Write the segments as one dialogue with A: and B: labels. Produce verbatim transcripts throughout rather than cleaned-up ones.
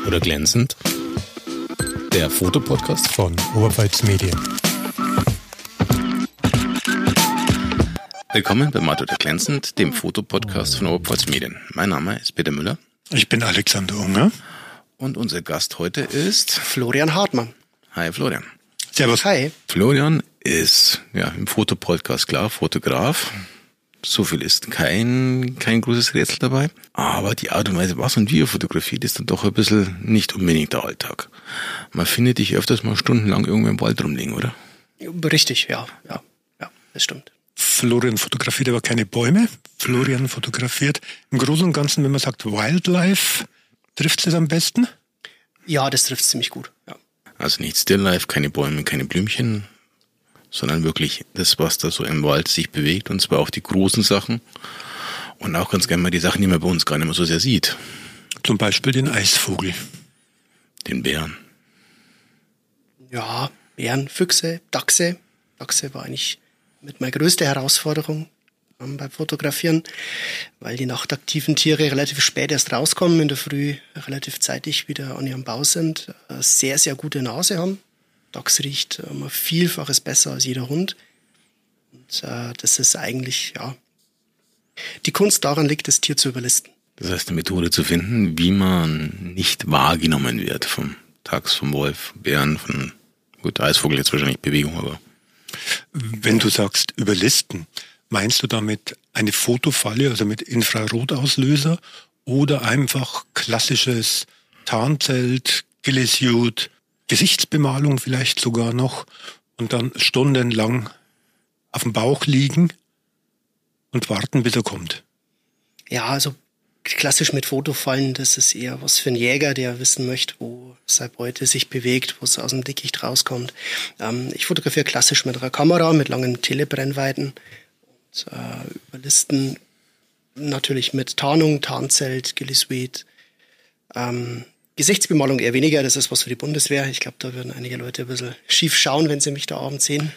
A: oder glänzend? Der Fotopodcast
B: von Oberpfalz Medien.
A: Willkommen bei Matt oder glänzend, dem Fotopodcast von Oberpfalz Medien. Mein Name ist Peter Müller.
B: Ich bin Alexander Unger.
A: Und unser Gast heute ist
C: Florian Hartmann.
A: Hi Florian.
B: Servus.
C: Hi.
A: Florian ist ja im Fotopodcast klar, Fotograf. So viel ist kein kein großes Rätsel dabei. Aber die Art und Weise, was und wie er fotografiert, ist dann doch ein bisschen nicht unbedingt der Alltag. Man findet dich öfters mal stundenlang irgendwo im Wald rumliegen, oder?
C: Richtig, ja. Ja, ja, das stimmt.
B: Florian fotografiert aber keine Bäume. Florian fotografiert im Großen und Ganzen, wenn man sagt Wildlife, trifft es das am besten?
C: Ja, das trifft ziemlich gut, ja.
A: Also nicht Stilllife, keine Bäume, keine Blümchen, sondern wirklich das, was da so im Wald sich bewegt, und zwar auch die großen Sachen und auch ganz gerne mal die Sachen, die man bei uns gar nicht mehr so sehr sieht.
B: Zum Beispiel den Eisvogel.
A: Den Bären.
C: Ja, Bären, Füchse, Dachse. Dachse war eigentlich mit meine größte Herausforderung ähm, beim Fotografieren, weil die nachtaktiven Tiere relativ spät erst rauskommen, in der Früh relativ zeitig wieder an ihrem Bau sind, äh, sehr, sehr gute Nase haben. Dachs riecht um ein Vielfaches besser als jeder Hund. Und äh, das ist eigentlich, ja, die Kunst daran liegt, das Tier zu überlisten.
A: Das heißt, eine Methode zu finden, wie man nicht wahrgenommen wird vom Dachs, vom Wolf, Bären, von, gut, Eisvogel jetzt wahrscheinlich Bewegung, aber.
B: Wenn du sagst überlisten, meinst du damit eine Fotofalle, also mit Infrarotauslöser, oder einfach klassisches Tarnzelt, Ghillie-Suit, Gesichtsbemalung vielleicht sogar noch und dann stundenlang auf dem Bauch liegen und warten, bis er kommt?
C: Ja, also klassisch mit Fotofallen, das ist eher was für einen Jäger, der wissen möchte, wo seine Beute sich bewegt, wo es aus dem Dickicht rauskommt. Ähm, ich fotografiere klassisch mit einer Kamera, mit langen Telebrennweiten und äh, überlisten natürlich mit Tarnung, Tarnzelt, Ghillie-Suit. Ähm, Gesichtsbemalung eher weniger, das ist was für die Bundeswehr. Ich glaube, da würden einige Leute ein bisschen schief schauen, wenn sie mich da abends sehen.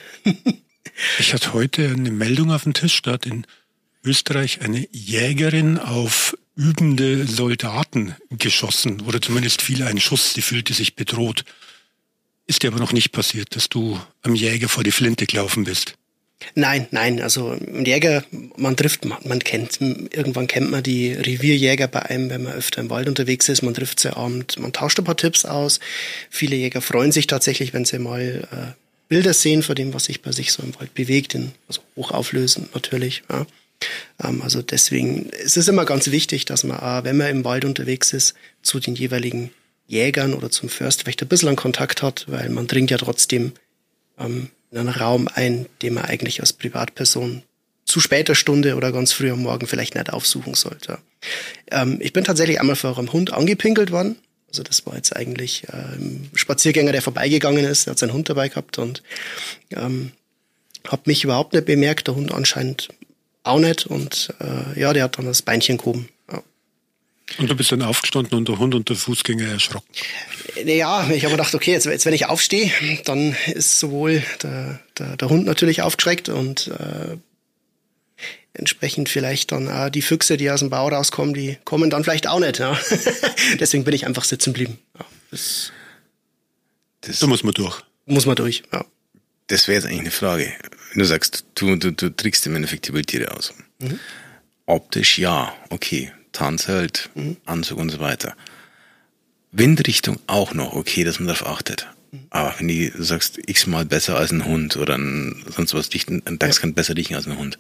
B: Ich hatte heute eine Meldung auf dem Tisch, da hat in Österreich eine Jägerin auf übende Soldaten geschossen, oder zumindest fiel ein Schuss, sie fühlte sich bedroht. Ist dir aber noch nicht passiert, dass du am Jäger vor die Flinte gelaufen bist?
C: Nein, nein, also ein Jäger, man trifft, man, man kennt, irgendwann kennt man die Revierjäger bei einem, wenn man öfter im Wald unterwegs ist, man trifft sie abend, man tauscht ein paar Tipps aus. Viele Jäger freuen sich tatsächlich, wenn sie mal äh, Bilder sehen von dem, was sich bei sich so im Wald bewegt, in, also hochauflösend natürlich. Ja. Ähm, also deswegen ist es immer ganz wichtig, dass man, äh, wenn man im Wald unterwegs ist, zu den jeweiligen Jägern oder zum Förster vielleicht ein bisschen an Kontakt hat, weil man dringt ja trotzdem ähm, in einen Raum ein, den man eigentlich als Privatperson zu später Stunde oder ganz früh am Morgen vielleicht nicht aufsuchen sollte. Ähm, ich bin tatsächlich einmal vor einem Hund angepinkelt worden. Also das war jetzt eigentlich äh, ein Spaziergänger, der vorbeigegangen ist, der hat seinen Hund dabei gehabt und ähm, hat mich überhaupt nicht bemerkt, der Hund anscheinend auch nicht. Und äh, ja, der hat dann das Beinchen gehoben. Ja.
B: Und du bist dann aufgestanden und der Hund und der Fußgänger erschrocken?
C: Ja, ich habe gedacht, okay, jetzt, jetzt wenn ich aufstehe, dann ist sowohl der, der, der Hund natürlich aufgeschreckt und äh, entsprechend vielleicht dann auch die Füchse, die aus dem Bau rauskommen, die kommen dann vielleicht auch nicht. Ja. Deswegen bin ich einfach sitzen geblieben. Ja, das,
B: das da muss man durch.
C: Muss man durch, ja.
A: Das wäre jetzt eigentlich eine Frage. Wenn du sagst, du, du, du trickst im Endeffekt die Wildtiere aus. Mhm. Optisch ja, okay. Tarnzelt, mhm. Anzug und so weiter. Windrichtung auch noch, okay, dass man darauf achtet. Mhm. Aber wenn du sagst, x-mal besser als ein Hund oder ein, sonst was, ein Dachs ja. kann besser riechen als ein Hund.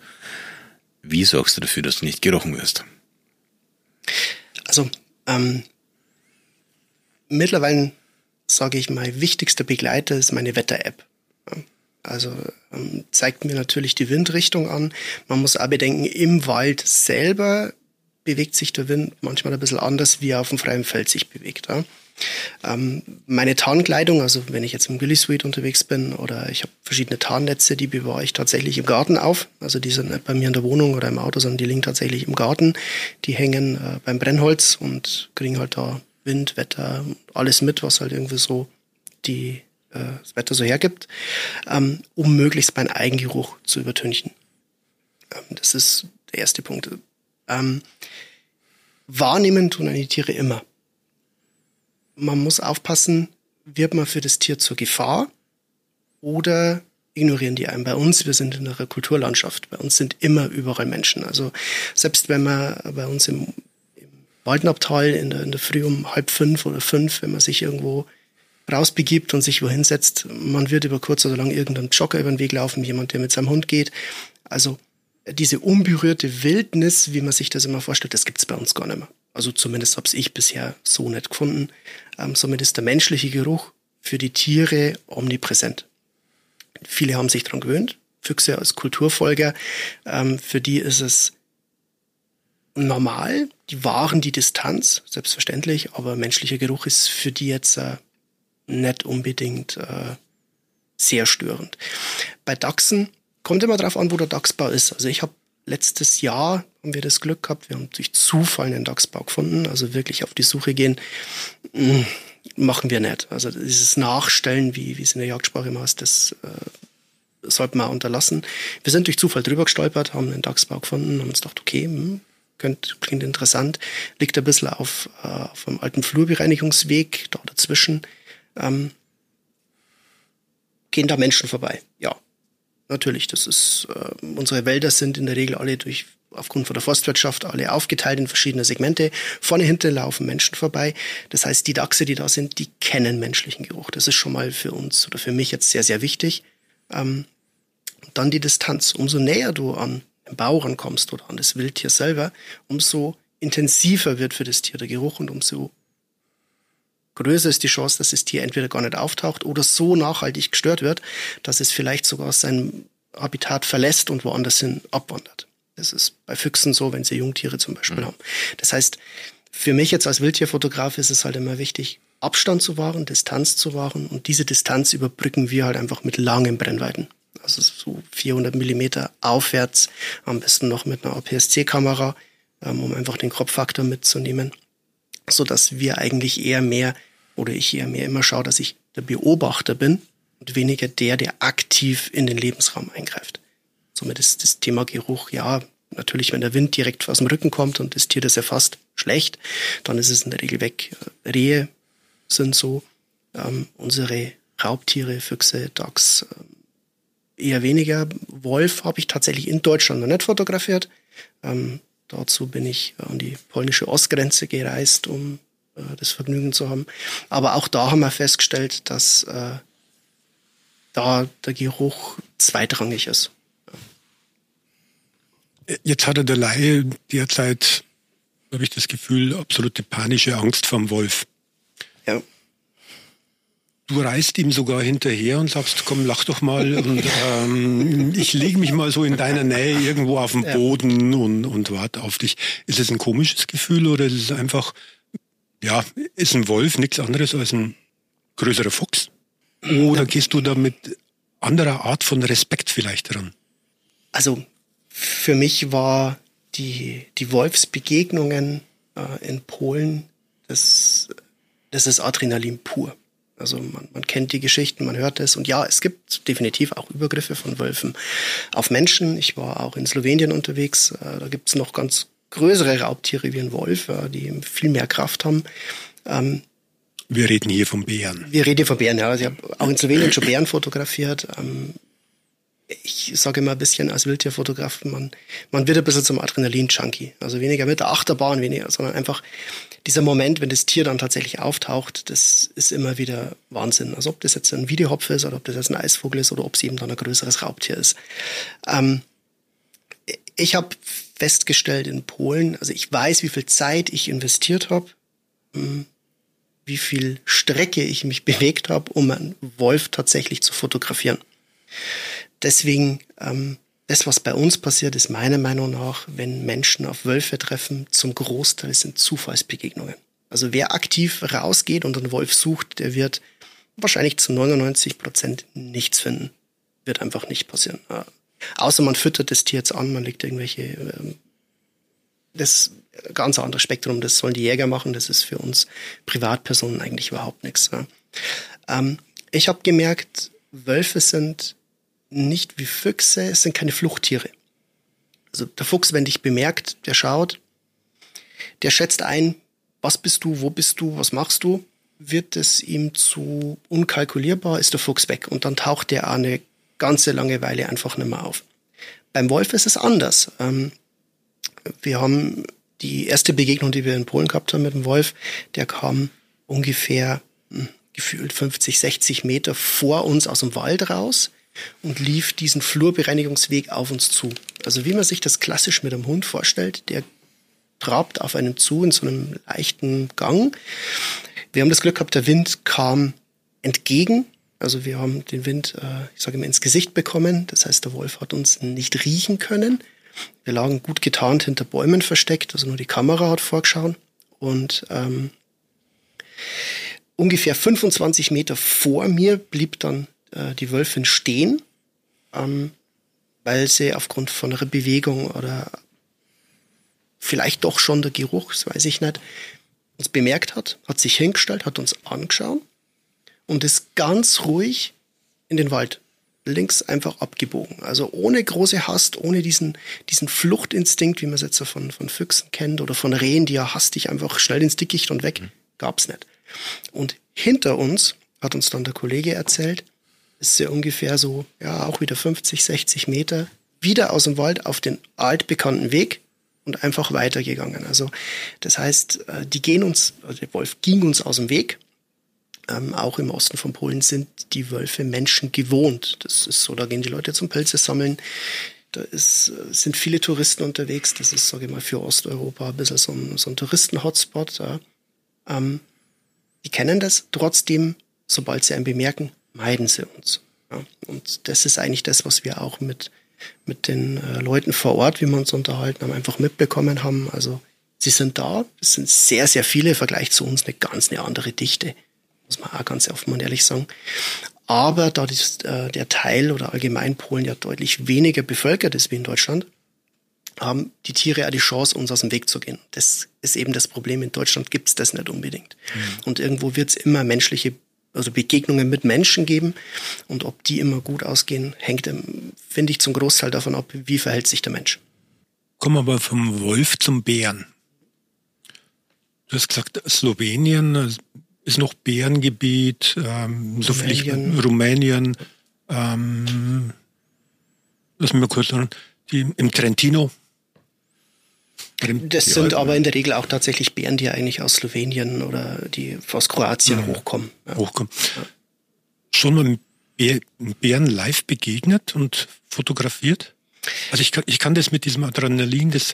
A: Wie sorgst du dafür, dass du nicht gerochen wirst?
C: Also, ähm, mittlerweile sage ich, mein wichtigster Begleiter ist meine Wetter-App. Also ähm, zeigt mir natürlich die Windrichtung an. Man muss auch bedenken, im Wald selber bewegt sich der Wind manchmal ein bisschen anders, wie er auf dem freien Feld sich bewegt. Ja. Ähm, meine Tarnkleidung, also wenn ich jetzt im Ghillie-Suit unterwegs bin oder ich habe verschiedene Tarnnetze, die bewahre ich tatsächlich im Garten auf. Also die sind nicht bei mir in der Wohnung oder im Auto, sondern die liegen tatsächlich im Garten. Die hängen äh, beim Brennholz und kriegen halt da Wind, Wetter, alles mit, was halt irgendwie so die äh, das Wetter so hergibt, ähm, um möglichst meinen Eigengeruch zu übertünchen. Ähm, das ist der erste Punkt. Ähm, wahrnehmen tun eine Tiere immer. man muss aufpassen, wird man für das Tier zur Gefahr oder ignorieren die einen. Bei uns, wir sind in einer Kulturlandschaft, bei uns sind immer überall Menschen. Also selbst wenn man bei uns im, im Waldnabtal in der, in der Früh um halb fünf oder fünf, wenn man sich irgendwo rausbegibt und sich wohin setzt, man wird über kurz oder lang irgendeinen Jogger über den Weg laufen, jemand, der mit seinem Hund geht. Also diese unberührte Wildnis, wie man sich das immer vorstellt, das gibt's bei uns gar nicht mehr. Also zumindest habe ich bisher so nicht gefunden. Ähm, somit ist der menschliche Geruch für die Tiere omnipräsent. Viele haben sich daran gewöhnt. Füchse als Kulturfolger, ähm, für die ist es normal. Die wahren die Distanz, selbstverständlich, aber menschlicher Geruch ist für die jetzt äh, nicht unbedingt äh, sehr störend. Bei Dachsen kommt immer darauf an, wo der Dachsbau ist. Also ich habe letztes Jahr, haben wir das Glück gehabt, wir haben durch Zufall einen Dachsbau gefunden, also wirklich auf die Suche gehen, mh, machen wir nicht. Also dieses Nachstellen, wie, wie es in der Jagdsprache immer heißt, das äh, sollte man unterlassen. Wir sind durch Zufall drüber gestolpert, haben einen Dachsbau gefunden, haben uns gedacht, okay, mh, könnt, klingt interessant, liegt ein bisschen auf, äh, auf einem alten Flurbereinigungsweg, da dazwischen. Ähm, gehen da Menschen vorbei? Ja, natürlich. Das ist äh, unsere Wälder sind in der Regel alle durch aufgrund von der Forstwirtschaft alle aufgeteilt in verschiedene Segmente. Vorne, hinten laufen Menschen vorbei. Das heißt, die Dachse, die da sind, die kennen menschlichen Geruch. Das ist schon mal für uns oder für mich jetzt sehr, sehr wichtig. Ähm, dann die Distanz. Umso näher du an den Bau rankommst oder an das Wildtier selber, umso intensiver wird für das Tier der Geruch und umso größer ist die Chance, dass das Tier entweder gar nicht auftaucht oder so nachhaltig gestört wird, dass es vielleicht sogar sein Habitat verlässt und woanders hin abwandert. Das ist bei Füchsen so, wenn sie Jungtiere zum Beispiel mhm. haben. Das heißt, für mich jetzt als Wildtierfotograf ist es halt immer wichtig, Abstand zu wahren, Distanz zu wahren und diese Distanz überbrücken wir halt einfach mit langen Brennweiten. Also so vierhundert Millimeter aufwärts, am besten noch mit einer A P S C-Kamera, um einfach den Kropffaktor mitzunehmen, sodass wir eigentlich eher mehr oder ich eher mehr immer schaue, dass ich der Beobachter bin und weniger der, der aktiv in den Lebensraum eingreift. Somit ist das Thema Geruch, ja, natürlich, wenn der Wind direkt aus dem Rücken kommt und das Tier das erfasst, schlecht, dann ist es in der Regel weg. Rehe sind so, ähm, unsere Raubtiere, Füchse, Dachs, äh, eher weniger. Wolf habe ich tatsächlich in Deutschland noch nicht fotografiert. Ähm, dazu bin ich an die polnische Ostgrenze gereist, um äh, das Vergnügen zu haben. Aber auch da haben wir festgestellt, dass äh, da der Geruch zweitrangig ist.
B: Jetzt hatte der Laie derzeit, habe ich das Gefühl, absolute panische Angst vorm Wolf.
C: Ja.
B: Du reist ihm sogar hinterher und sagst, komm, lach doch mal und ähm, ich lege mich mal so in deiner Nähe irgendwo auf den Boden ja. und, und warte auf dich. Ist es ein komisches Gefühl oder ist es einfach, ja, ist ein Wolf nichts anderes als ein größerer Fuchs? Oder gehst du da mit anderer Art von Respekt vielleicht dran?
C: Also für mich war die, die Wolfsbegegnungen äh, in Polen, das, das ist Adrenalin pur. Also man, man kennt die Geschichten, man hört es. Und ja, es gibt definitiv auch Übergriffe von Wölfen auf Menschen. Ich war auch in Slowenien unterwegs. Äh, da gibt es noch ganz größere Raubtiere wie ein Wolf, äh, die viel mehr Kraft haben. Ähm,
B: wir reden hier von Bären.
C: Wir reden hier von Bären, ja. Also ich habe auch in Slowenien schon Bären fotografiert. Ähm, ich sage immer ein bisschen als Wildtierfotograf, man, man wird ein bisschen zum Adrenalin-Junkie. Also weniger mit der Achterbahn, weniger, sondern einfach dieser Moment, wenn das Tier dann tatsächlich auftaucht, das ist immer wieder Wahnsinn. Also ob das jetzt ein Wiedehopf ist oder ob das jetzt ein Eisvogel ist oder ob es eben dann ein größeres Raubtier ist. Ähm, ich habe festgestellt in Polen, also ich weiß, wie viel Zeit ich investiert habe, wie viel Strecke ich mich bewegt habe, um einen Wolf tatsächlich zu fotografieren. Deswegen, ähm, das, was bei uns passiert, ist meiner Meinung nach, wenn Menschen auf Wölfe treffen, zum Großteil sind Zufallsbegegnungen. Also wer aktiv rausgeht und einen Wolf sucht, der wird wahrscheinlich zu neunundneunzig Prozent nichts finden. Wird einfach nicht passieren. Äh, außer man füttert das Tier jetzt an, man legt irgendwelche, äh, das ganz anderes Spektrum, das sollen die Jäger machen, das ist für uns Privatpersonen eigentlich überhaupt nichts. Ja. Ähm, ich habe gemerkt, Wölfe sind nicht wie Füchse, es sind keine Fluchttiere. Also der Fuchs, wenn dich bemerkt, der schaut, der schätzt ein, was bist du, wo bist du, was machst du wird es ihm zu unkalkulierbar, ist der Fuchs weg. Und dann taucht der auch eine ganze lange Weile einfach nicht mehr auf. Beim Wolf ist es anders. Ähm, wir haben die erste Begegnung, die wir in Polen gehabt haben mit dem Wolf, der kam ungefähr mh, gefühlt fünfzig, sechzig Meter vor uns aus dem Wald raus und lief diesen Flurbereinigungsweg auf uns zu. Also wie man sich das klassisch mit einem Hund vorstellt, der trabt auf einem zu in so einem leichten Gang. Wir haben das Glück gehabt, der Wind kam entgegen. Also wir haben den Wind, äh, ich sage mal, ins Gesicht bekommen. Das heißt, der Wolf hat uns nicht riechen können. Wir lagen gut getarnt hinter Bäumen versteckt, also nur die Kamera hat vorgeschaut. Und ähm, ungefähr fünfundzwanzig Meter vor mir blieb dann äh, die Wölfin stehen, ähm, weil sie aufgrund von einer Bewegung oder vielleicht doch schon der Geruch, das weiß ich nicht, uns bemerkt hat, hat sich hingestellt, hat uns angeschaut und ist ganz ruhig in den Wald links einfach abgebogen. Also ohne große Hast, ohne diesen, diesen Fluchtinstinkt, wie man es jetzt so von, von Füchsen kennt oder von Rehen, die ja hastig einfach schnell ins Dickicht und weg, mhm. gab's nicht. Und hinter uns, hat uns dann der Kollege erzählt, ist sie ungefähr so, ja, auch wieder fünfzig, sechzig Meter, wieder aus dem Wald auf den altbekannten Weg und einfach weitergegangen. Also das heißt, die gehen uns, also der Wolf ging uns aus dem Weg. Ähm, auch im Osten von Polen sind die Wölfe Menschen gewohnt. Das ist so, da gehen die Leute zum Pilze sammeln. Da ist, sind viele Touristen unterwegs. Das ist, sage ich mal, für Osteuropa ein bisschen so ein, so ein Touristen-Hotspot. Ja. Ähm, die kennen das. Trotzdem, sobald sie einen bemerken, meiden sie uns. Ja. Und das ist eigentlich das, was wir auch mit, mit den äh, Leuten vor Ort, wie wir uns unterhalten haben, einfach mitbekommen haben. Also sie sind da. Es sind sehr, sehr viele im Vergleich zu uns eine ganz eine andere Dichte. Muss man auch ganz offen und ehrlich sagen. Aber da das, äh, der Teil oder allgemein Polen ja deutlich weniger bevölkert ist wie in Deutschland, haben die Tiere auch die Chance, uns aus dem Weg zu gehen. Das ist eben das Problem. In Deutschland gibt es das nicht unbedingt. Mhm. Und irgendwo wird es immer menschliche, also Begegnungen mit Menschen geben. Und ob die immer gut ausgehen, hängt, finde ich, zum Großteil davon ab, wie verhält sich der Mensch.
B: Kommen wir aber vom Wolf zum Bären. Du hast gesagt, Slowenien ist noch Bärengebiet, ähm, so vielleicht Rumänien, ähm, lass mich mal kurz sagen, die im Trentino.
C: Das sind aber in der Regel auch tatsächlich Bären, die eigentlich aus Slowenien oder die aus Kroatien ja, hochkommen. Ja.
B: hochkommen. Ja. Schon mal einem Bären live begegnet und fotografiert? Also ich kann, ich kann das mit diesem Adrenalin, das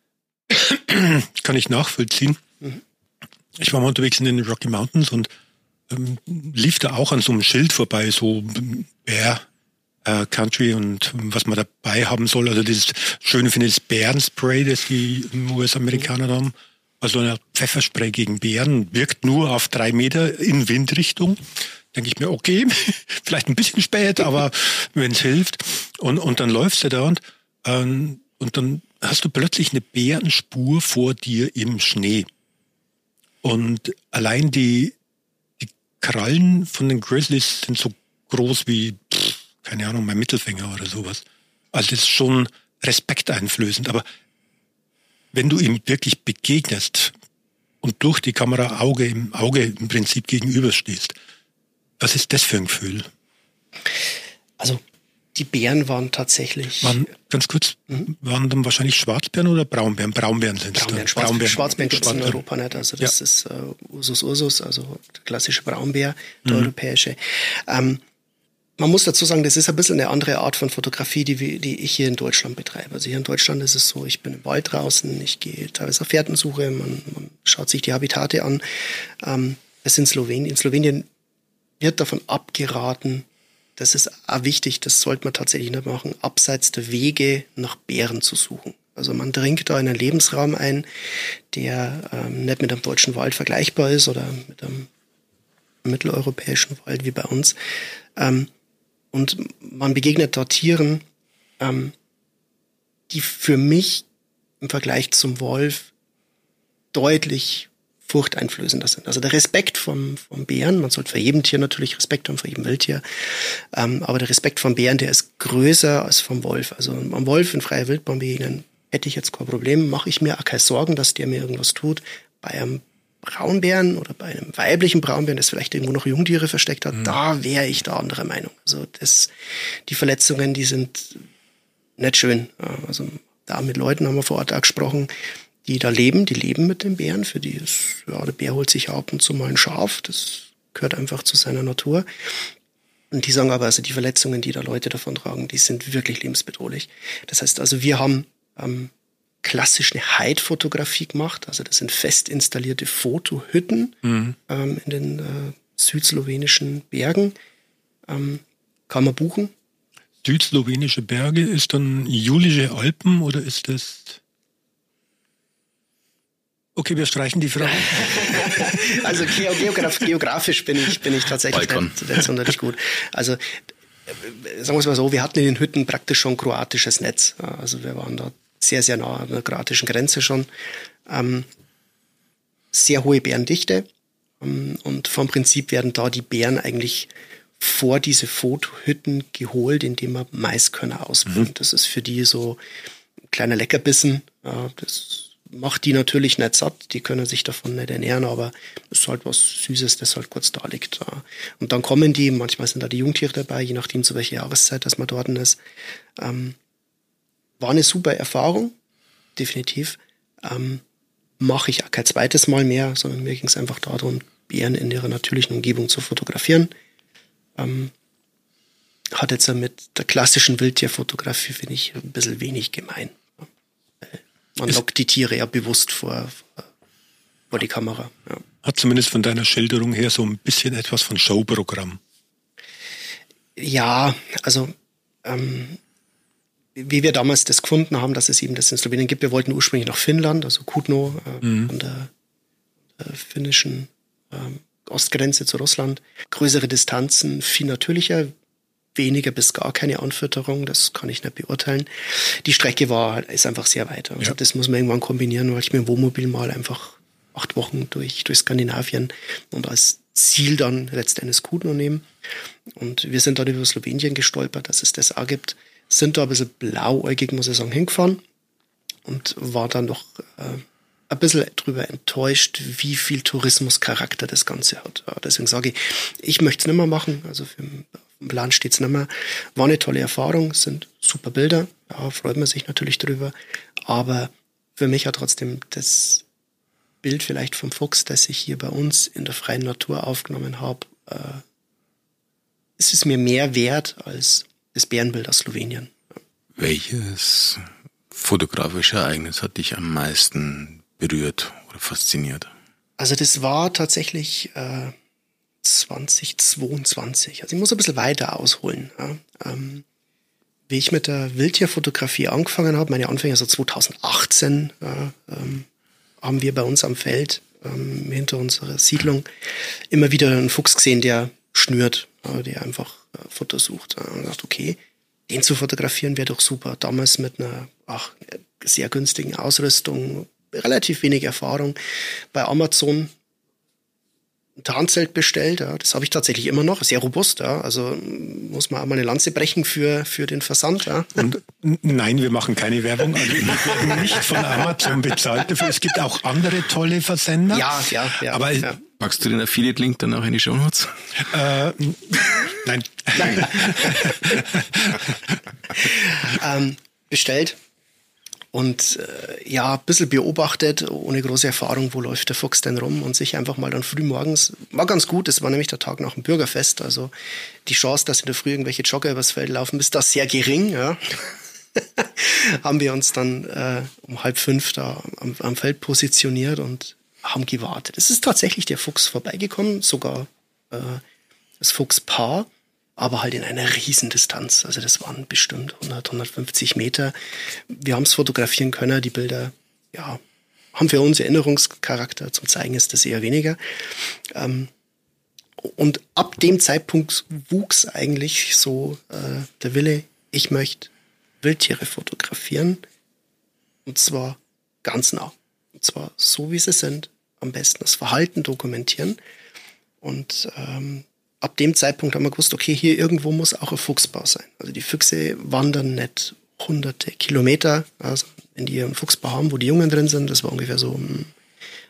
B: kann ich nachvollziehen. Mhm. Ich war mal unterwegs in den Rocky Mountains und ähm, lief da auch an so einem Schild vorbei, so Bear äh, Country und was man dabei haben soll. Also das Schöne finde ich das Bärenspray, das die U S-Amerikaner mhm. haben. Also ein Pfefferspray gegen Bären, wirkt nur auf drei Meter in Windrichtung. Denke ich mir, okay, vielleicht ein bisschen spät, aber wenn es hilft. Und, und dann läufst du da und, ähm, und dann hast du plötzlich eine Bärenspur vor dir im Schnee. Und allein die, die Krallen von den Grizzlies sind so groß wie, pff, keine Ahnung, mein Mittelfinger oder sowas. Also das ist schon respekteinflößend. Aber wenn du ihm wirklich begegnest und durch die Kamera Auge im Auge im Prinzip gegenüberstehst, was ist das für ein Gefühl?
C: Also die Bären waren tatsächlich...
B: Waren, ganz kurz, mhm. waren dann wahrscheinlich Schwarzbären oder Braunbären? Braunbären sind es
C: Braunbären, Schwarz, Braunbären. Schwarzbären gibt es in Europa nicht. Also das ja. ist uh, Ursus ursus, also der klassische Braunbär, der mhm. europäische. Ähm, man muss dazu sagen, das ist ein bisschen eine andere Art von Fotografie, die, die ich hier in Deutschland betreibe. Also hier in Deutschland ist es so, ich bin im Wald draußen, ich gehe teilweise auf Fährtensuche, man, man schaut sich die Habitate an. Ähm, es in Slowenien. In Slowenien wird davon abgeraten, das ist auch wichtig, das sollte man tatsächlich nicht machen, abseits der Wege nach Bären zu suchen. Also man dringt da in einen Lebensraum ein, der ähm, nicht mit einem deutschen Wald vergleichbar ist oder mit einem mitteleuropäischen Wald wie bei uns. Ähm, und man begegnet da Tieren, ähm, die für mich im Vergleich zum Wolf deutlich furchteinflößender sind. Also der Respekt vom, vom Bären, man sollte vor jedem Tier natürlich Respekt haben, vor jedem Wildtier, ähm, aber der Respekt vom Bären, der ist größer als vom Wolf. Also am Wolf in freier Wildbahn begegnen, hätte ich jetzt kein Problem, mache ich mir auch keine Sorgen, dass der mir irgendwas tut. Bei einem Braunbären oder bei einem weiblichen Braunbären, das vielleicht irgendwo noch Jungtiere versteckt hat, mhm. da wäre ich da anderer Meinung. Also das, die Verletzungen, die sind nicht schön. Also da mit Leuten haben wir vor Ort auch gesprochen, die da leben, die leben mit den Bären. Für die ist, ja, der Bär holt sich ab und zu mal ein Schaf, das gehört einfach zu seiner Natur. Und die sagen aber, also die Verletzungen, die da Leute davon tragen, die sind wirklich lebensbedrohlich. Das heißt also, wir haben ähm, klassisch eine Hide-Fotografie gemacht. Also das sind fest installierte Fotohütten mhm. ähm, in den äh, südslowenischen Bergen. Ähm, kann man buchen.
B: Südslowenische Berge ist dann Julische Alpen oder ist das... Okay, wir streichen die Frage.
C: Also geograf geografisch bin ich, bin ich tatsächlich nicht, nicht sonderlich gut. Also sagen wir es mal so, wir hatten in den Hütten praktisch schon kroatisches Netz. Also wir waren da sehr, sehr nah an der kroatischen Grenze schon. Ähm, sehr hohe Bärendichte. Ähm, und vom Prinzip werden da die Bären eigentlich vor diese Fotohütten geholt, indem man Maiskörner ausbringt. Mhm. Das ist für die so ein kleiner Leckerbissen. Ja, das macht die natürlich nicht satt, die können sich davon nicht ernähren, aber es ist halt was Süßes, das halt kurz da liegt. Ja. Und dann kommen die, manchmal sind da die Jungtiere dabei, je nachdem zu welcher Jahreszeit, dass man dort ist. Ähm, war eine super Erfahrung, definitiv. Ähm, mache ich auch kein zweites Mal mehr, sondern mir ging es einfach darum, Bären in ihrer natürlichen Umgebung zu fotografieren. Ähm, hat jetzt mit der klassischen Wildtierfotografie, finde ich, ein bisschen wenig gemein. Man lockt die Tiere ja bewusst vor, vor die Kamera. Ja.
B: Hat zumindest von deiner Schilderung her so ein bisschen etwas von Showprogramm.
C: Ja, also ähm, wie wir damals das gefunden haben, dass es eben das in Slowenien gibt. Wir wollten ursprünglich nach Finnland, also Kutno, äh, mhm. an der, der finnischen ähm, Ostgrenze zu Russland. Größere Distanzen, viel natürlicher. Weniger bis gar keine Anfütterung, das kann ich nicht beurteilen. Die Strecke war ist einfach sehr weit. Also ja. Das muss man irgendwann kombinieren, weil ich mit dem Wohnmobil mal einfach acht Wochen durch, durch Skandinavien und als Ziel dann letztendlich Kutno nehmen. Und wir sind dann über Slowenien gestolpert, dass es das auch gibt. Sind da ein bisschen blauäugig, muss ich sagen, hingefahren und war dann noch äh, ein bisschen drüber enttäuscht, wie viel Tourismuscharakter das Ganze hat. Ja, deswegen sage ich, ich möchte es nicht mehr machen, also für im Plan steht es nicht mehr. War eine tolle Erfahrung, sind super Bilder, ja, freut man sich natürlich drüber. Aber für mich hat trotzdem das Bild vielleicht vom Fuchs, das ich hier bei uns in der freien Natur aufgenommen habe, äh, es ist mir mehr wert als das Bärenbild aus Slowenien.
A: Welches fotografische Ereignis hat dich am meisten berührt oder fasziniert?
C: Also das war tatsächlich... Äh, zwanzig zweiundzwanzig. Also ich muss ein bisschen weiter ausholen. Ja. Ähm, wie ich mit der Wildtierfotografie angefangen habe, meine Anfänge so zwanzig achtzehn, ja, ähm, haben wir bei uns am Feld ähm, hinter unserer Siedlung immer wieder einen Fuchs gesehen, der schnürt, ja, der einfach äh, Futter sucht. Ja. Und dachte, okay, den zu fotografieren wäre doch super. Damals mit einer ach, sehr günstigen Ausrüstung, relativ wenig Erfahrung bei Amazon. Ein Tarnzelt bestellt, ja, das habe ich tatsächlich immer noch, sehr robust, ja, also muss man auch mal eine Lanze brechen für, für den Versand. Ja.
B: Und nein, wir machen keine Werbung, also wir werden nicht von Amazon bezahlt dafür. Es gibt auch andere tolle Versender.
C: Ja, ja, ja.
B: Aber
C: ja.
A: Packst du den Affiliate-Link dann auch in die Shownotes?
B: Äh, nein.
C: Nein. ähm, bestellt. Und äh, ja, ein bisschen beobachtet, ohne große Erfahrung, wo läuft der Fuchs denn rum und sich einfach mal dann früh morgens, war ganz gut, es war nämlich der Tag nach dem Bürgerfest, also die Chance, dass in der Früh irgendwelche Jogger übers Feld laufen, ist da sehr gering, ja. Haben wir uns dann äh, um halb fünf da am, am Feld positioniert und haben gewartet. Es ist tatsächlich der Fuchs vorbeigekommen, sogar äh, das Fuchspaar, aber halt in einer riesen Distanz. Also das waren bestimmt hundert, hundertfünfzig Meter. Wir haben es fotografieren können. Die Bilder, ja, haben für uns Erinnerungscharakter. Zum Zeigen ist das eher weniger. Ähm, und ab dem Zeitpunkt wuchs eigentlich so äh, der Wille, ich möchte Wildtiere fotografieren. Und zwar ganz nah. Und zwar so, wie sie sind. Am besten das Verhalten dokumentieren. Und ähm, ab dem Zeitpunkt haben wir gewusst, okay, hier irgendwo muss auch ein Fuchsbau sein. Also die Füchse wandern nicht hunderte Kilometer, also wenn die einen Fuchsbau haben, wo die Jungen drin sind, das war ungefähr so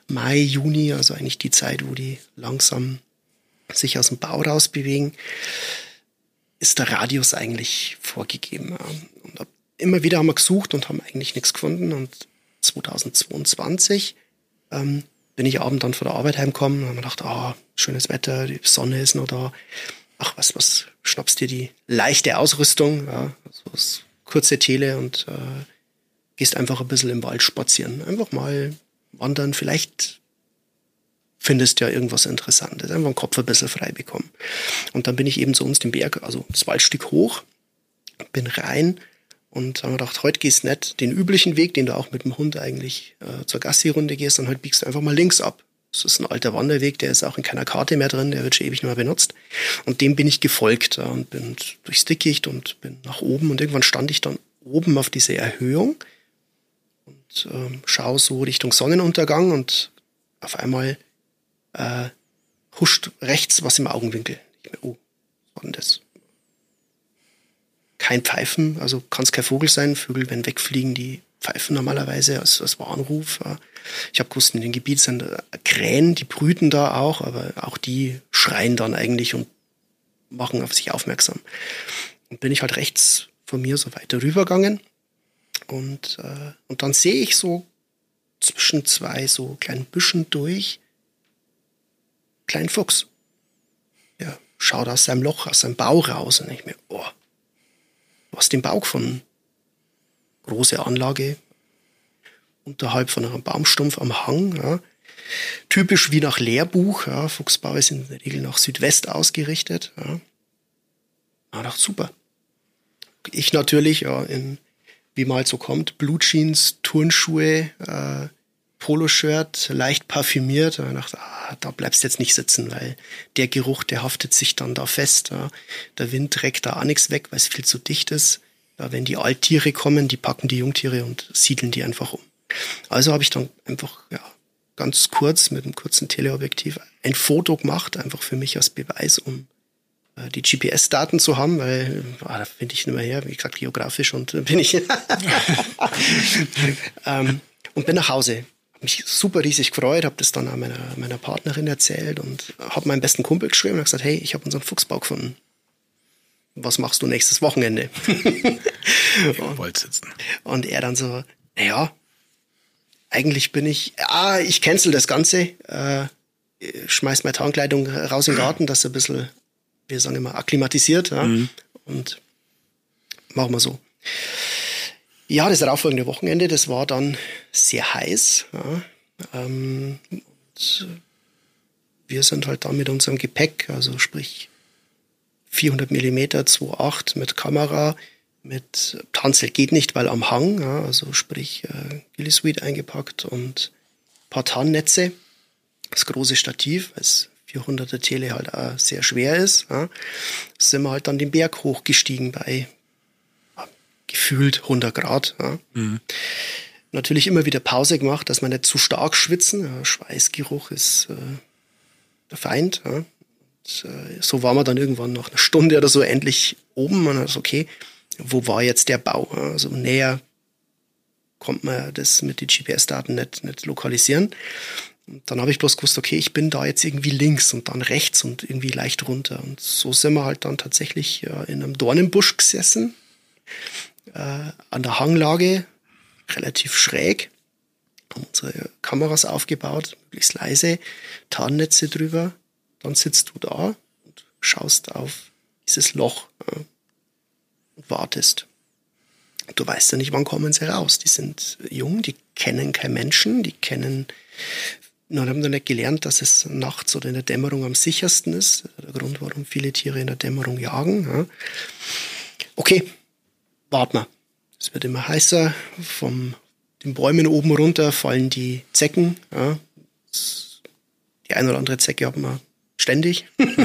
C: Mai, Juni, also eigentlich die Zeit, wo die langsam sich aus dem Bau rausbewegen, ist der Radius eigentlich vorgegeben. Und immer wieder haben wir gesucht und haben eigentlich nichts gefunden. Und zweitausendzweiundzwanzig ähm, bin ich abends dann von der Arbeit heimgekommen und habe mir gedacht, ah, schönes Wetter, die Sonne ist noch da. Ach, was, was, schnappst dir die leichte Ausrüstung, ja, also das kurze Tele und äh, gehst einfach ein bisschen im Wald spazieren. Einfach mal wandern, vielleicht findest du ja irgendwas Interessantes. Einfach den Kopf ein bisschen frei bekommen. Und dann bin ich eben zu uns den Berg, also das Waldstück hoch, bin rein und habe mir gedacht, heute gehst du nicht den üblichen Weg, den du auch mit dem Hund eigentlich äh, zur Gassi-Runde gehst, sondern heute biegst du einfach mal links ab. Das ist ein alter Wanderweg, der ist auch in keiner Karte mehr drin, der wird schon ewig nicht mehr benutzt. Und dem bin ich gefolgt ja, und bin durchs Dickicht und bin nach oben. Und irgendwann stand ich dann oben auf dieser Erhöhung und ähm, schaue so Richtung Sonnenuntergang und auf einmal äh, huscht rechts was im Augenwinkel. Ich mir, oh, was war denn das? Kein Pfeifen, also kann es kein Vogel sein. Vögel, wenn wegfliegen, die pfeifen normalerweise als, als Warnruf. Ja. Ich habe gewusst, in dem Gebiet sind Krähen, die brüten da auch, aber auch die schreien dann eigentlich und machen auf sich aufmerksam. Und bin ich halt rechts von mir so weiter rübergegangen und, äh, und dann sehe ich so zwischen zwei so kleinen Büschen durch kleinen Fuchs. Ja, schaut aus seinem Loch, aus seinem Bauch raus und ich mir, oh, du hast den Bauch gefunden. Große Anlage, unterhalb von einem Baumstumpf am Hang. Ja. Typisch wie nach Lehrbuch. Ja. Fuchsbau ist in der Regel nach Südwest ausgerichtet. Ja. Ich dachte, super. Ich natürlich, ja, in, wie mal so kommt, Blutjeans, Turnschuhe, äh, Poloshirt, leicht parfümiert. Ich dachte, ah, da bleibst du jetzt nicht sitzen, weil der Geruch, der haftet sich dann da fest. Ja. Der Wind trägt da auch nichts weg, weil es viel zu dicht ist. Ja, wenn die Alttiere kommen, die packen die Jungtiere und siedeln die einfach um. Also habe ich dann einfach ja, ganz kurz mit einem kurzen Teleobjektiv ein Foto gemacht, einfach für mich als Beweis, um äh, die G P S-Daten zu haben, weil ah, da finde ich nicht mehr her, wie gesagt, geografisch und äh, bin ich ähm, und bin nach Hause. Habe mich super riesig gefreut, habe das dann auch meiner, meiner Partnerin erzählt und habe meinem besten Kumpel geschrieben und gesagt, hey, ich habe unseren Fuchsbau gefunden. Was machst du nächstes Wochenende?
A: Im Wald sitzen.
C: Und er dann so, naja, eigentlich bin ich, ah, ich cancel das Ganze, äh, schmeiß meine Tarnkleidung raus in den Garten, dass er ein bisschen, wir sagen immer, akklimatisiert, ja, mhm. und machen wir so. Ja, das darauffolgende Wochenende, das war dann sehr heiß, ja, ähm, und wir sind halt dann mit unserem Gepäck, also sprich vierhundert Millimeter, zwei Komma acht mit Kamera, mit Tanzel geht nicht, weil am Hang, ja, also sprich äh, Gillisuite eingepackt und ein paar Tarnnetze, das große Stativ, weil das vierhunderter Tele halt auch sehr schwer ist, ja, sind wir halt dann den Berg hochgestiegen bei ja, gefühlt hundert Grad. Ja. Mhm. Natürlich immer wieder Pause gemacht, dass wir nicht zu stark schwitzen, ja, Schweißgeruch ist äh, der Feind, ja. So waren wir dann irgendwann nach einer Stunde oder so endlich oben und dann ist okay, wo war jetzt der Bau? Also näher kommt man das mit den G P S-Daten nicht, nicht lokalisieren. Und dann habe ich bloß gewusst, okay, ich bin da jetzt irgendwie links und dann rechts und irgendwie leicht runter. Und so sind wir halt dann tatsächlich ja, in einem Dornenbusch gesessen, äh, an der Hanglage, relativ schräg, haben unsere Kameras aufgebaut, möglichst leise, Tarnnetze drüber. Dann sitzt du da und schaust auf dieses Loch ja, und wartest. Und du weißt ja nicht, wann kommen sie raus. Die sind jung, die kennen keinen Menschen, die kennen, nur haben noch nicht gelernt, dass es nachts oder in der Dämmerung am sichersten ist. Der Grund, warum viele Tiere in der Dämmerung jagen. Ja. Okay, warten wir. Es wird immer heißer. Von den Bäumen oben runter fallen die Zecken. Ja. Die eine oder andere Zecke hat man ständig.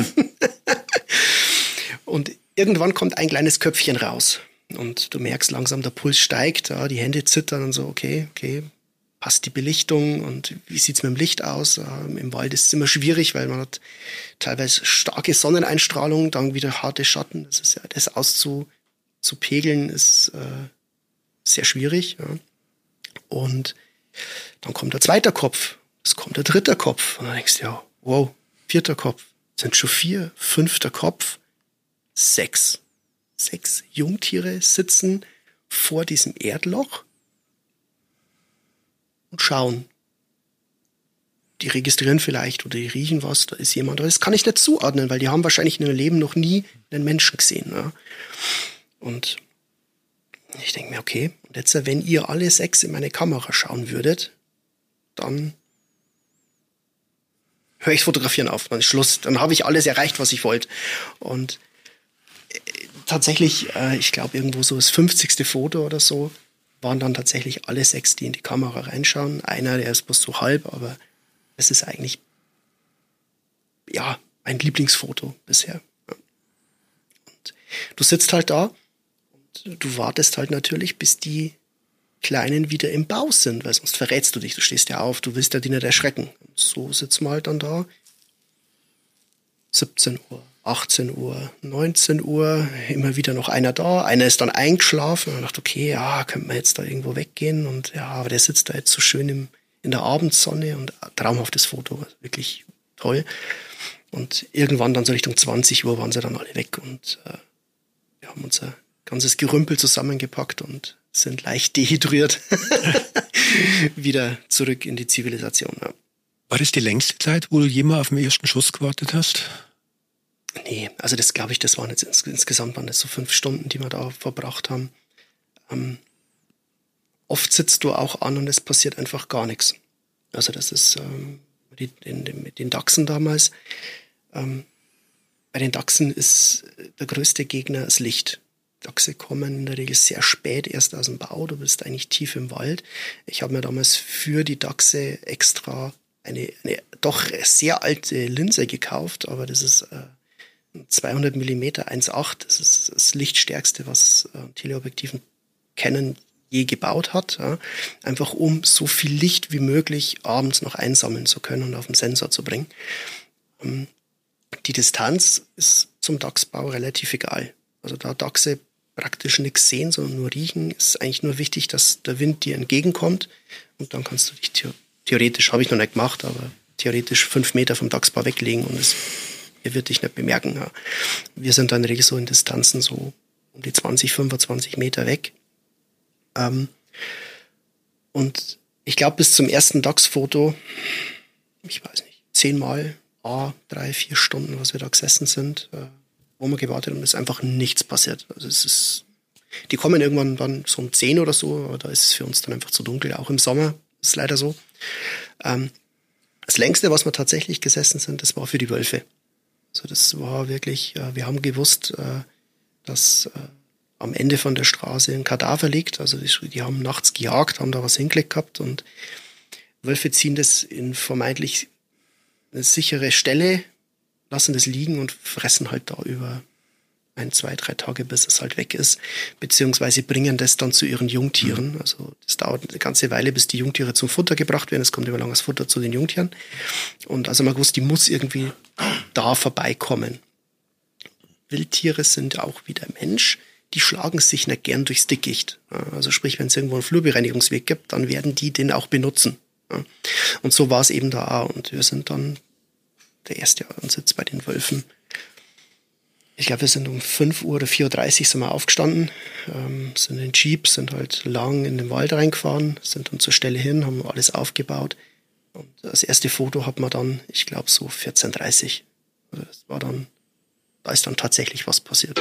C: Und irgendwann kommt ein kleines Köpfchen raus. Und du merkst langsam, der Puls steigt, ja, die Hände zittern und so, okay, okay, passt die Belichtung und wie sieht's mit dem Licht aus? Ähm, Im Wald ist es immer schwierig, weil man hat teilweise starke Sonneneinstrahlung, dann wieder harte Schatten. Das ist ja, das auszupegeln ist äh, sehr schwierig. Ja. Und dann kommt der zweite Kopf. es kommt der dritte Kopf. Und dann denkst du, ja, wow, vierter Kopf. Sind schon vier, fünfter Kopf, sechs. Sechs Jungtiere sitzen vor diesem Erdloch und schauen. Die registrieren vielleicht oder die riechen was, da ist jemand. Aber das kann ich nicht zuordnen, weil die haben wahrscheinlich in ihrem Leben noch nie einen Menschen gesehen. Ja. Und ich denke mir, okay, und jetzt, wenn ihr alle sechs in meine Kamera schauen würdet, dann höre ich fotografieren auf, dann ist Schluss. Dann habe ich alles erreicht, was ich wollte. Und äh, tatsächlich, äh, ich glaube, irgendwo so das fünfzigste Foto oder so, waren dann tatsächlich alle sechs, die in die Kamera reinschauen. Einer, der ist bloß so halb, aber es ist eigentlich, ja, mein Lieblingsfoto bisher. Ja. Und du sitzt halt da und du wartest halt natürlich, bis die Kleinen wieder im Bau sind, weil sonst verrätst du dich. Du stehst ja auf, du willst ja die nicht erschrecken. Und so sitzen wir halt dann da. siebzehn Uhr, achtzehn Uhr, neunzehn Uhr, immer wieder noch einer da. Einer ist dann eingeschlafen und dachte, okay, ja, könnte man jetzt da irgendwo weggehen. Und ja, aber der sitzt da jetzt so schön im, in der Abendsonne und traumhaftes Foto, also wirklich toll. Und irgendwann dann so Richtung zwanzig Uhr waren sie dann alle weg und äh, wir haben unser ganzes Gerümpel zusammengepackt und sind leicht dehydriert wieder zurück in die Zivilisation. Ja.
B: War das die längste Zeit, wo du jemals auf den ersten Schuss gewartet hast?
C: Nee, also das glaube ich, das waren jetzt ins, insgesamt waren das so fünf Stunden, die wir da verbracht haben. Ähm, oft sitzt du auch an und es passiert einfach gar nichts. Also das ist ähm, die, in, in, mit den Dachsen damals. Ähm, bei den Dachsen ist der größte Gegner das Licht. Dachse kommen in der Regel sehr spät erst aus dem Bau. Du bist eigentlich tief im Wald. Ich habe mir damals für die Dachse extra eine, eine doch sehr alte Linse gekauft, aber das ist äh, zweihundert Millimeter eins Komma acht. Das ist das lichtstärkste, was äh, Teleobjektiven Canon je gebaut hat. Ja. Einfach um so viel Licht wie möglich abends noch einsammeln zu können und auf den Sensor zu bringen. Ähm, die Distanz ist zum Dachsbau relativ egal. Also da Dachse praktisch nichts sehen, sondern nur riechen, ist eigentlich nur wichtig, dass der Wind dir entgegenkommt und dann kannst du dich the- theoretisch, habe ich noch nicht gemacht, aber theoretisch fünf Meter vom Dachsbau weglegen und es, er wird dich nicht bemerken. Ja. Wir sind dann regel so in Distanzen so um die zwanzig, fünfundzwanzig Meter weg. Ähm, und ich glaube, bis zum ersten Dachsfoto, ich weiß nicht, zehnmal, ah, drei, vier Stunden, was wir da gesessen sind, äh, wo wir gewartet haben, ist einfach nichts passiert. Also es ist, die kommen irgendwann dann so um zehn oder so, aber da ist es für uns dann einfach zu dunkel, auch im Sommer, ist leider so. Ähm, das längste, was wir tatsächlich gesessen sind, das war für die Wölfe. Also das war wirklich, äh, wir haben gewusst, äh, dass äh, am Ende von der Straße ein Kadaver liegt, also die, die haben nachts gejagt, haben da was hingelegt gehabt und Wölfe ziehen das in vermeintlich eine sichere Stelle, lassen das liegen und fressen halt da über ein, zwei, drei Tage, bis es halt weg ist, beziehungsweise bringen das dann zu ihren Jungtieren. Also das dauert eine ganze Weile, bis die Jungtiere zum Futter gebracht werden. Es kommt immer langes Futter zu den Jungtieren. Und also man gewusst, die muss irgendwie da vorbeikommen. Wildtiere sind auch wie der Mensch, die schlagen sich nicht gern durchs Dickicht. Also sprich, wenn es irgendwo einen Flurbereinigungsweg gibt, dann werden die den auch benutzen. Und so war es eben da auch. Und wir sind dann der erste Ansitz bei den Wölfen. Ich glaube, wir sind um fünf Uhr oder vier Uhr dreißig sind wir aufgestanden, ähm, sind in den Jeep, sind halt lang in den Wald reingefahren, sind dann zur Stelle hin, haben alles aufgebaut. Und das erste Foto hat man dann, ich glaube, so vierzehn Uhr dreißig. Also das war dann, da ist dann tatsächlich was passiert.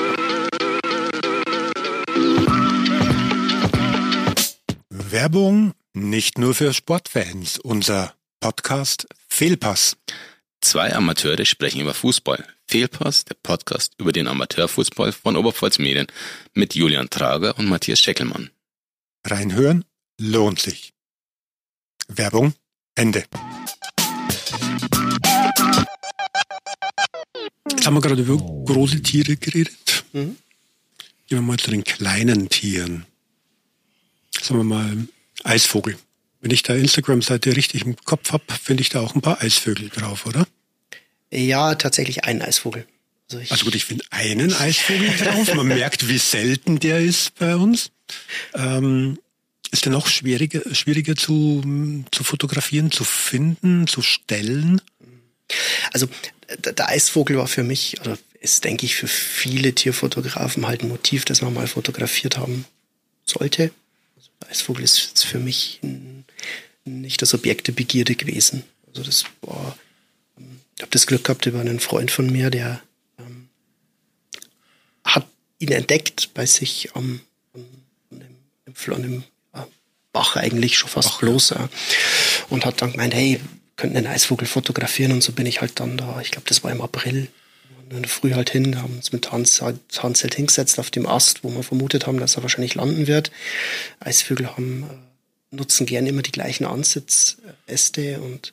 B: Werbung nicht nur für Sportfans. Unser Podcast Fehlpass.
A: Zwei Amateure sprechen über Fußball. Fehlpass, der Podcast über den Amateurfußball von Oberpfalz Medien mit Julian Trager und Matthias Scheckelmann.
B: Reinhören lohnt sich. Werbung Ende. Jetzt haben wir gerade über große Tiere geredet. Mhm. Gehen wir mal zu den kleinen Tieren. Sagen wir mal Eisvogel. Wenn ich da Instagram-Seite richtig im Kopf habe, finde ich da auch ein paar Eisvögel drauf, oder?
C: Ja, tatsächlich einen Eisvogel.
B: Also, ich also gut, ich finde einen Eisvogel drauf. Man merkt, wie selten der ist bei uns. Ähm, ist der noch schwieriger, schwieriger zu, zu fotografieren, zu finden, zu stellen?
C: Also der Eisvogel war für mich, oder ist, denke ich, für viele Tierfotografen halt ein Motiv, das man mal fotografiert haben sollte. Also der Eisvogel ist jetzt für mich ein, nicht das Objekt der Begierde gewesen. Also das war, ich habe das Glück gehabt über einen Freund von mir, der ähm, hat ihn entdeckt bei sich am, am, am, am ja, Bach eigentlich schon fast bloß, ja, und hat dann gemeint, hey, könnten einen Eisvogel fotografieren, und so bin ich halt dann da, ich glaube, das war im April, in der Früh halt hin, haben uns mit Tarnzelt hingesetzt auf dem Ast, wo wir vermutet haben, dass er wahrscheinlich landen wird. Eisvögel haben, nutzen gerne immer die gleichen Ansitzäste, und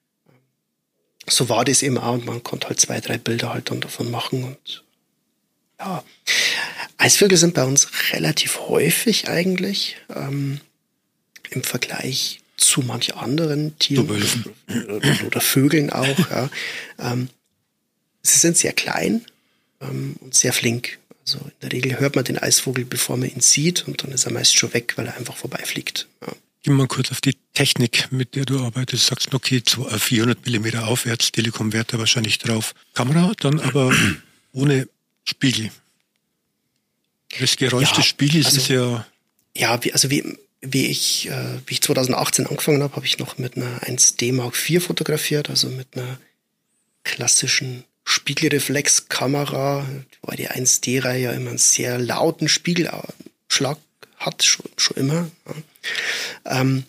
C: so war das eben auch, und man konnte halt zwei, drei Bilder halt dann davon machen, und ja, Eisvögel sind bei uns relativ häufig eigentlich, ähm, im Vergleich zu manch anderen Tieren oder, oder, oder Vögeln auch. Ja. Ähm, sie sind sehr klein ähm, und sehr flink. Also in der Regel hört man den Eisvogel, bevor man ihn sieht, und dann ist er meist schon weg, weil er einfach vorbeifliegt. Ja.
B: Gehen wir mal kurz auf die Technik, mit der du arbeitest. Du sagst, okay, vierhundert Millimeter aufwärts, Telekom-Werte wahrscheinlich drauf. Kamera, dann aber ohne Spiegel. Das Geräusch ja, des Spiegels also, ist ja...
C: Ja, wie, also wie... Wie ich, äh, wie ich zwanzig achtzehn angefangen habe, habe ich noch mit einer eins D Mark vier fotografiert, also mit einer klassischen Spiegelreflexkamera, weil die eins D-Reihe ja immer einen sehr lauten Spiegelschlag hat, schon, schon immer. Ja. Ähm,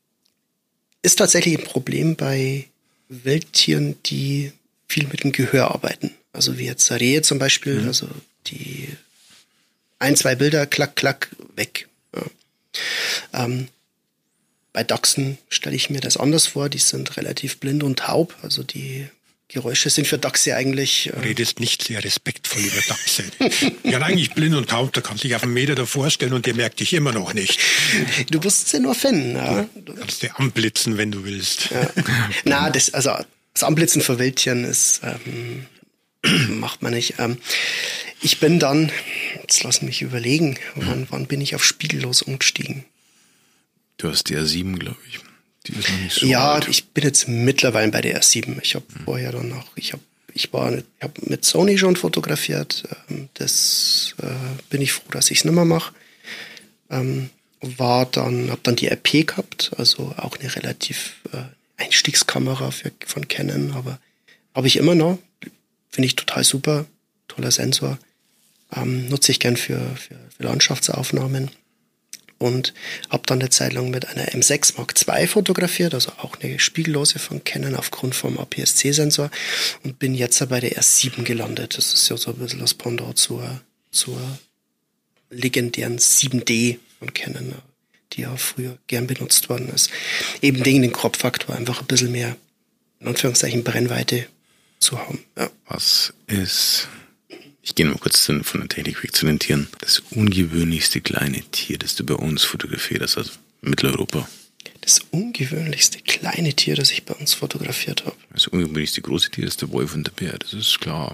C: ist tatsächlich ein Problem bei Wildtieren, die viel mit dem Gehör arbeiten. Also wie jetzt Rehe zum Beispiel, mhm. also die ein, zwei Bilder, klack, klack, weg. Ja. Ähm, bei Dachsen stelle ich mir das anders vor. Die sind relativ blind und taub. Also die Geräusche sind für Dachse eigentlich... Äh
B: du redest nicht sehr respektvoll über Dachse. Die sind eigentlich blind und taub. Da kannst du dich auf einen Meter davor stellen und der merkt dich immer noch nicht.
C: Du musst sie nur finden. Ja.
B: Du kannst sie anblitzen, wenn du willst.
C: Ja. Na, das, also das Anblitzen von Wildtieren ist... Ähm, macht man nicht. Ähm, ich bin dann, jetzt lass mich überlegen, wann, wann bin ich auf spiegellos umgestiegen?
A: Du hast die R sieben, glaube ich. Die ist noch nicht so
C: Ja,
A: alt.
C: Ich bin jetzt mittlerweile bei der R sieben. Ich habe hm. vorher dann noch, ich habe ich war, ich habe mit Sony schon fotografiert. Ähm, das äh, bin ich froh, dass ich es nicht mehr mache. Ähm, war dann, habe dann die R P gehabt, also auch eine relativ äh, Einstiegskamera für, von Canon, aber habe ich immer noch. Finde ich total super, toller Sensor. Ähm, nutze ich gern für, für, für Landschaftsaufnahmen. Und habe dann eine Zeit lang mit einer M sechs Mark zwei fotografiert, also auch eine spiegellose von Canon aufgrund vom A P S C-Sensor. Und bin jetzt bei der R sieben gelandet. Das ist ja so ein bisschen das Pendant zur, zur legendären sieben D von Canon, die ja früher gern benutzt worden ist. Eben wegen dem Crop-Faktor, einfach ein bisschen mehr, in Anführungszeichen, Brennweite zu haben. Ja.
A: Was ist, ich gehe mal kurz von der Technik weg zu den Tieren, das ungewöhnlichste kleine Tier, das du bei uns fotografiert hast, also Mitteleuropa?
C: Das ungewöhnlichste kleine Tier, das ich bei uns fotografiert habe?
A: Das ungewöhnlichste große Tier ist der Wolf und der Bär, das ist klar.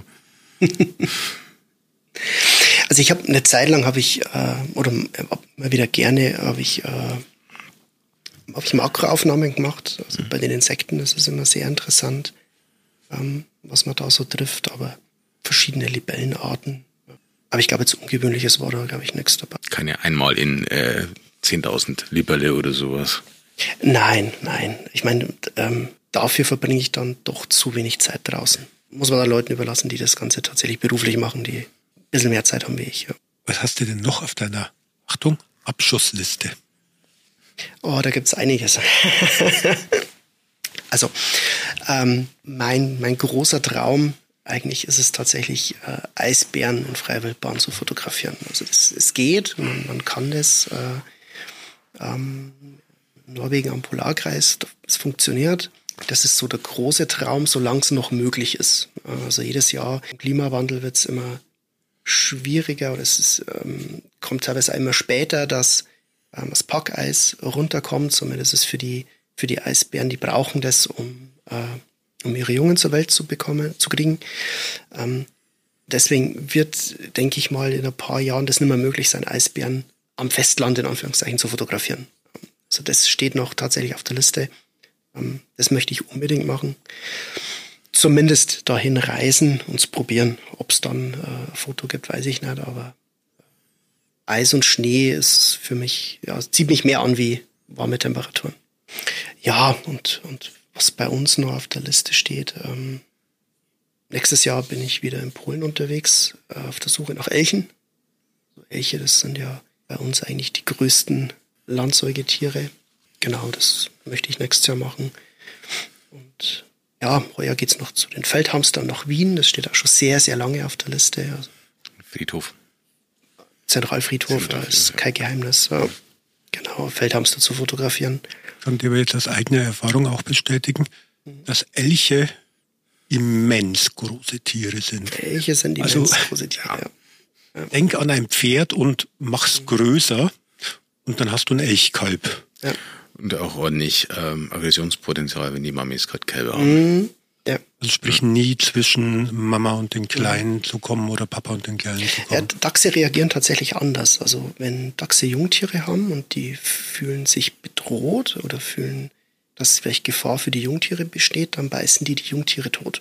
C: Also ich habe eine Zeit lang habe ich, äh, oder mal wieder gerne, habe ich, äh, habe ich Makroaufnahmen gemacht. Also mhm. bei den Insekten, das ist immer sehr interessant, ähm, was man da so trifft, aber verschiedene Libellenarten. Aber ich glaube, jetzt Ungewöhnliches war da, glaube ich, nichts dabei.
A: Keine einmal in äh, zehntausend Libelle oder sowas?
C: Nein, nein. Ich meine, ähm, dafür verbringe ich dann doch zu wenig Zeit draußen. Muss man da Leuten überlassen, die das Ganze tatsächlich beruflich machen, die ein bisschen mehr Zeit haben wie ich. Ja.
B: Was hast du denn noch auf deiner, Achtung, Abschussliste?
C: Oh, da gibt's einiges. Also, ähm, mein, mein großer Traum, eigentlich ist es tatsächlich, äh, Eisbären in freier Wildbahn zu fotografieren. Also das, es geht, man, man kann das. Äh, ähm, in Norwegen am Polarkreis, es funktioniert. Das ist so der große Traum, solange es noch möglich ist. Also jedes Jahr im Klimawandel wird es immer schwieriger oder es ist, ähm, kommt teilweise immer später, dass ähm, das Packeis runterkommt. Somit ist es für die, für die Eisbären, die brauchen das, um, äh, um ihre Jungen zur Welt zu bekommen, zu kriegen. Ähm, deswegen wird, denke ich mal, in ein paar Jahren das nicht mehr möglich sein, Eisbären am Festland in Anführungszeichen zu fotografieren. Also das steht noch tatsächlich auf der Liste. Ähm, das möchte ich unbedingt machen. Zumindest dahin reisen und es probieren. Ob es dann äh, ein Foto gibt, weiß ich nicht, aber Eis und Schnee ist für mich, ja, zieht mich mehr an wie warme Temperaturen. Ja, und, und was bei uns noch auf der Liste steht, ähm, nächstes Jahr bin ich wieder in Polen unterwegs, äh, auf der Suche nach Elchen. Also Elche, das sind ja bei uns eigentlich die größten Landsäugetiere. Genau, das möchte ich nächstes Jahr machen. Und ja, heuer geht's noch zu den Feldhamstern nach Wien. Das steht auch schon sehr, sehr lange auf der Liste. Also
A: Friedhof.
C: Zentralfriedhof,
A: Zentralfriedhof,
C: das ist kein Geheimnis. Ja. Genau, Feldhamster zu fotografieren.
B: Kann dir aber jetzt aus eigener Erfahrung auch bestätigen, dass Elche immens große Tiere sind.
C: Elche sind
B: Also,
C: immens große Tiere. Ja.
B: Denk an ein Pferd und mach's größer und dann hast du ein Elchkalb.
C: Ja.
A: Und auch ordentlich ähm, Aggressionspotenzial, wenn die Mamis gerade Kälber haben.
C: Mhm. Ja.
B: Also sprich nie zwischen Mama und den Kleinen zu kommen oder Papa und den Kleinen zu
C: Ja,
B: kommen.
C: Dachse reagieren tatsächlich anders. Also wenn Dachse Jungtiere haben und die fühlen sich bedroht oder fühlen, dass vielleicht Gefahr für die Jungtiere besteht, dann beißen die die Jungtiere tot.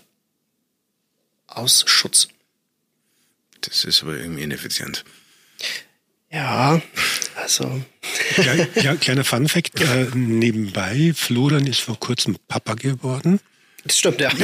C: Aus Schutz.
A: Das ist aber irgendwie ineffizient.
C: Ja, also...
B: Ja, ja, kleiner Funfact äh, nebenbei, Florian ist vor kurzem Papa geworden.
C: Das stimmt, ja.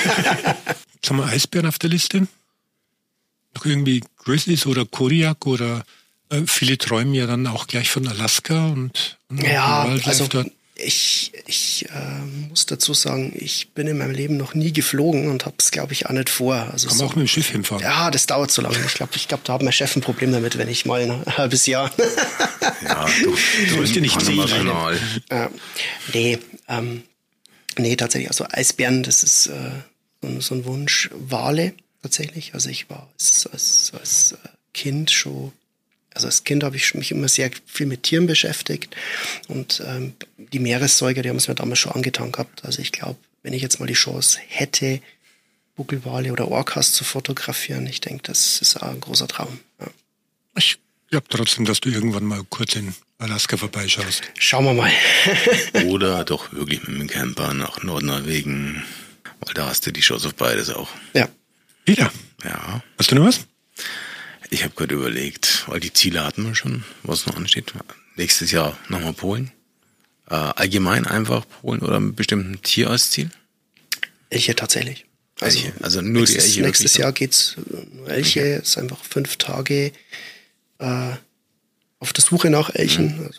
B: Jetzt haben wir Eisbären auf der Liste. Noch irgendwie Grizzlies oder Kodiak oder äh, viele träumen ja dann auch gleich von Alaska und, und
C: Ja,
B: Wildlife
C: also
B: dort.
C: ich, ich äh, muss dazu sagen, ich bin in meinem Leben noch nie geflogen und habe es, glaube ich, auch nicht vor. Also
B: Kann
C: so,
B: man auch mit dem Schiff hinfahren.
C: ja, das dauert so lange. Ich glaube, ich glaub, da hat mein Chef ein Problem damit, wenn ich mal ein halbes Jahr...
A: Ja, du, du
B: musst dir nicht sehen.
A: Kanal.
C: äh, nee, ähm, nee, tatsächlich. Also Eisbären, das ist äh, so, ein- so ein Wunsch. Wale tatsächlich. Also ich war als, als, als äh, Kind schon... Also als Kind habe ich mich immer sehr viel mit Tieren beschäftigt und ähm, die Meeressäuger, die haben es mir damals schon angetan gehabt. Also ich glaube, wenn ich jetzt mal die Chance hätte, Buckelwale oder Orcas zu fotografieren, ich denke, das ist auch ein großer Traum. Ja.
B: Ich glaube trotzdem, dass du irgendwann mal kurz in Alaska vorbeischaust.
C: Schauen wir mal.
A: Oder doch wirklich mit dem Camper nach Nordnorwegen, weil da hast du die Chance auf beides auch.
C: Ja.
B: Peter,
A: Ja,
B: hast du noch was?
A: ich habe gerade überlegt, weil die Ziele hatten wir schon, was noch ansteht. Nächstes Jahr nochmal Polen. Äh, allgemein einfach Polen oder ein bestimmtes Tier als Ziel?
C: Elche tatsächlich.
A: Elche, also nur die
C: nächstes,
A: Elche
C: Nächstes
A: wirklich?
C: Jahr geht's äh, nur Elche.
A: Okay.
C: Es ist einfach fünf Tage äh, auf der Suche nach Elchen.
A: Mhm.
C: Also,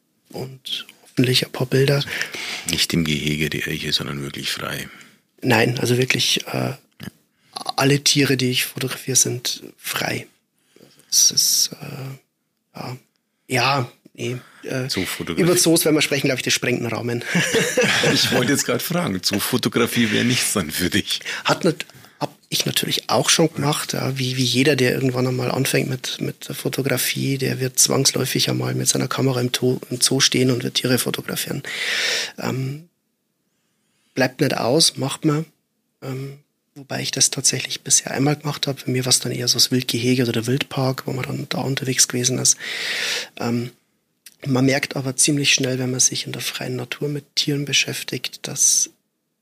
C: und hoffentlich ein paar Bilder.
A: Nicht im Gehege die Elche, sondern wirklich frei.
C: Nein, also wirklich äh, alle Tiere, die ich fotografiere, sind frei. Es ist, äh, ja, ja, nee. Äh,
A: Zoofotografie.
C: über Zoos, wenn wir sprechen, glaube ich, das sprengt den Rahmen.
A: Ich wollte jetzt gerade fragen, Zoofotografie wäre nichts dann für dich.
C: Hat nicht, hab ich natürlich auch schon gemacht, ja, wie, wie jeder, der irgendwann einmal anfängt mit, mit der Fotografie, der wird zwangsläufig einmal mit seiner Kamera im, to, im Zoo stehen und wird Tiere fotografieren. Ähm, bleibt nicht aus, macht man. Ähm, Wobei ich das tatsächlich bisher einmal gemacht habe. Für mir war es dann eher so das Wildgehege oder der Wildpark, wo man dann da unterwegs gewesen ist. Ähm, man merkt aber ziemlich schnell, wenn man sich in der freien Natur mit Tieren beschäftigt, dass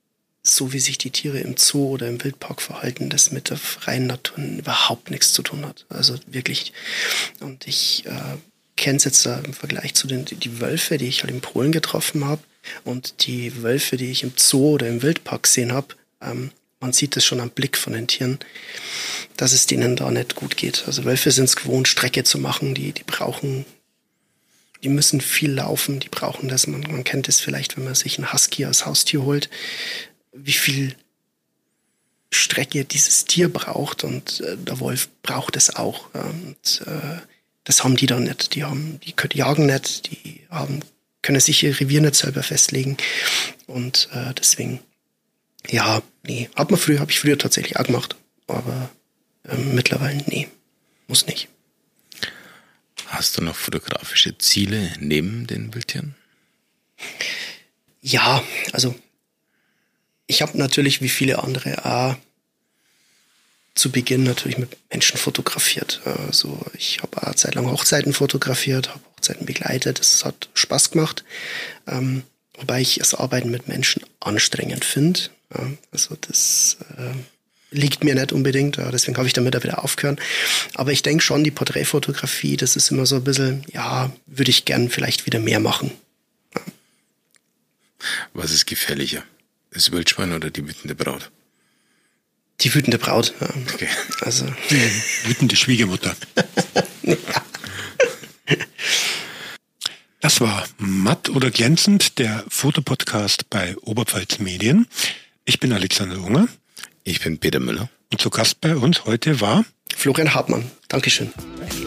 C: so wie sich die Tiere im Zoo oder im Wildpark verhalten, das mit der freien Natur überhaupt nichts zu tun hat. Also wirklich. Und ich äh, kenne es jetzt äh, im Vergleich zu den die Wölfe, die ich halt in Polen getroffen habe und die Wölfe, die ich im Zoo oder im Wildpark gesehen habe. Ähm, Man sieht es schon am Blick von den Tieren, dass es denen da nicht gut geht. Also Wölfe sind es gewohnt, Strecke zu machen. Die, die brauchen, die müssen viel laufen. Die brauchen das. Man, man kennt es vielleicht, wenn man sich einen Husky als Haustier holt, wie viel Strecke dieses Tier braucht. Und äh, der Wolf braucht es auch. Ja. Und äh, das haben die da nicht. Die haben, die können jagen nicht. Die haben, können sich ihr Revier nicht selber festlegen. Und äh, deswegen ja, nee. Hat man früher, habe ich früher tatsächlich auch gemacht. Aber ähm, mittlerweile, nee. Muss nicht.
A: Hast du noch fotografische Ziele neben den Wildtieren?
C: Ja, also ich habe natürlich wie viele andere auch zu Beginn natürlich mit Menschen fotografiert. Also ich habe eine Zeit lang Hochzeiten fotografiert, habe Hochzeiten begleitet. Das hat Spaß gemacht. Ähm, wobei ich das Arbeiten mit Menschen anstrengend finde. Ja, also das äh, liegt mir nicht unbedingt. Ja, deswegen habe ich damit auch wieder aufgehört. Aber ich denke schon, die Porträtfotografie, das ist immer so ein bisschen, ja, würde ich gern vielleicht wieder mehr machen. Ja.
A: Was ist gefährlicher? Das Wildschwein oder die wütende Braut?
C: Die wütende Braut. Ja.
A: Okay.
C: Also.
B: Die wütende Schwiegermutter.
C: Ja.
B: Das war Matt oder glänzend, der Fotopodcast bei Oberpfalz Medien. Ich bin Alexander Unger.
A: Ich bin Peter Müller.
B: Und zu Gast bei uns heute war
C: Florian Hartmann. Dankeschön.